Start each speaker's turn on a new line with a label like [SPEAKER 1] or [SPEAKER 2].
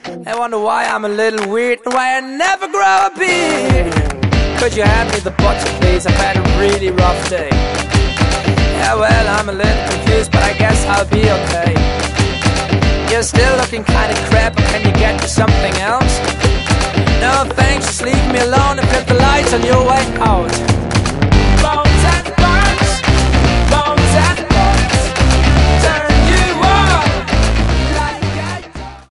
[SPEAKER 1] I wonder why I'm a little weird and why I never grow a beard. Could you hand me the butcher, please? I've had a really rough day. Yeah, well, I'm a little confused, but I guess I'll be okay. You're still looking kinda crap, or can you get me something else? No thanks, just leave me alone and flip the lights on your way out.